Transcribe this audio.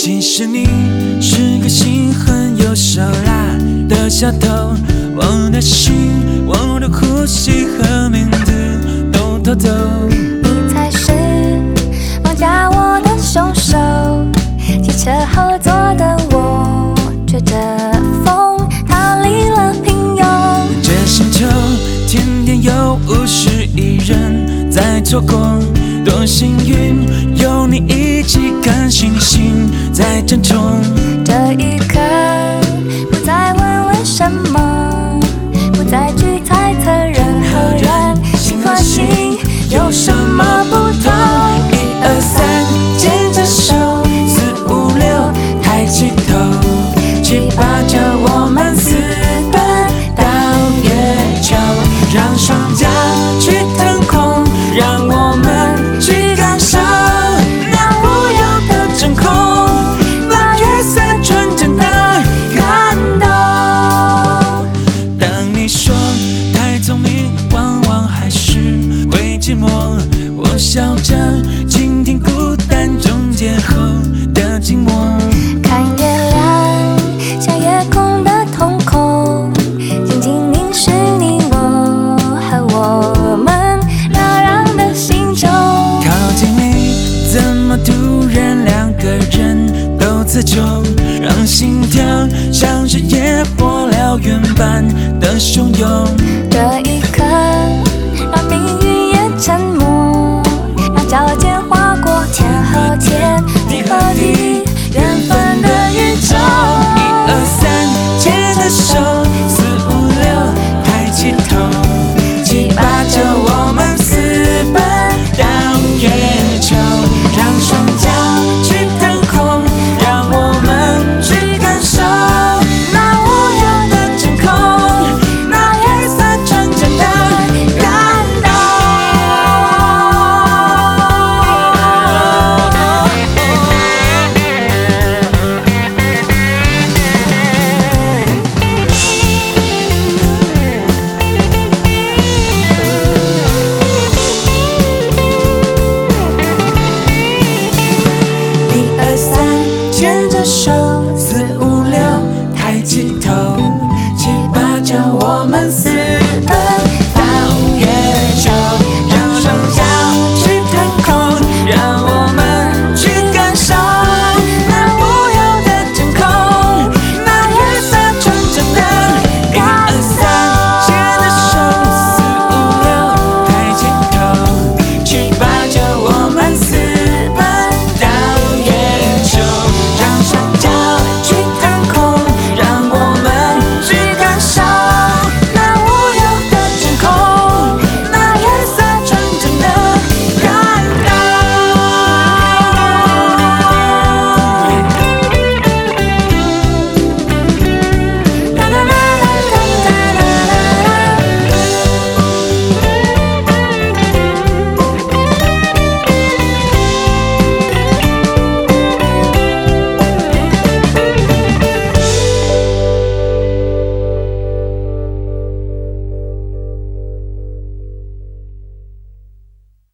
其实你是个心狠又手辣的小偷，我的心，我的呼吸和名字都偷走。 你才是绑架我的凶手，汽车后座的我吹着风逃离了平庸。 这星球天天有50亿人在错过，多幸运有你一起看星星在争宠。 这一刻不再问为什么，不再去猜测人和人心和心有什么不同。 1、2、3，牵着手，4、5、6，抬起头，7、8、9，我们私奔到月球，让双脚去腾空，让我们去感受那无忧的真空，那月色纯真的感动。当你说太聪明，往往还是会寂寞。我笑着倾听孤单终结后的静默。 看月亮像夜空的瞳孔，静静凝视你我和我们扰攘的心中。 靠近你，怎么突然两个人都词穷，让心跳像是野火燎原般的汹涌。